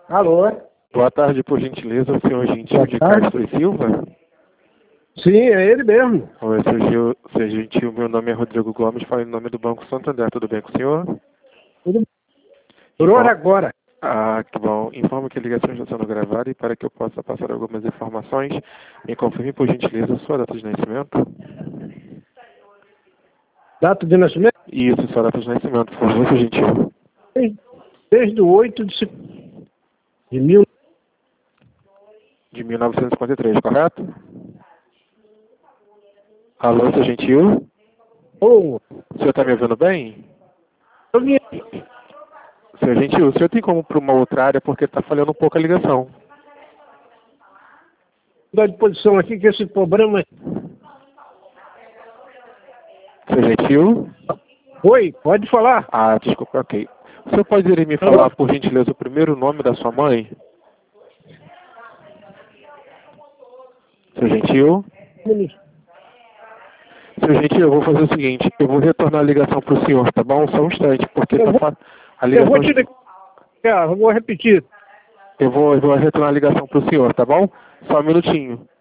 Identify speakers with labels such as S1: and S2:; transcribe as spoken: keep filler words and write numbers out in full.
S1: Alô?
S2: Boa tarde, por gentileza, o senhor Gentil
S1: Boa
S2: de
S1: tarde.
S2: Castro e Silva?
S1: Sim, é ele mesmo.
S2: Oi, senhor Gil- senhor Gentil, meu nome é Rodrigo Gomes, falo em nome do Banco Santander, tudo bem com o senhor?
S1: Tudo por hora agora.
S2: Ah, que bom. Informo que a ligação está sendo gravada e para que eu possa passar algumas informações, me confirme, por gentileza, a sua data de nascimento.
S1: Data de nascimento?
S2: Isso, sua data de nascimento, por favor, senhor Gentil.
S1: Desde, desde o oito de setembro de mil.
S2: De mil novecentos e cinquenta e três, correto? Alô, senhor Gentil?
S1: Oh,
S2: O senhor está me ouvindo bem?
S1: eu vim
S2: Senhor Gentil, o senhor tem como ir para uma outra área porque está falhando um pouco a ligação.
S1: à disposição aqui que esse problema.
S2: Senhor Gentil?
S1: Oi, pode falar.
S2: Ah, desculpa, ok. O senhor poderia me falar, por gentileza, o primeiro nome da sua mãe? Senhor Gentil? Senhor Gentil, eu vou fazer o seguinte, eu vou retornar a ligação para o senhor, tá bom? Só um instante, porque
S1: Eu
S2: tá
S1: vou,
S2: fa... a
S1: eu
S2: ligação...
S1: vou te ligar. Eu vou repetir.
S2: Eu vou, eu vou retornar a ligação para o senhor, tá bom? Só um minutinho.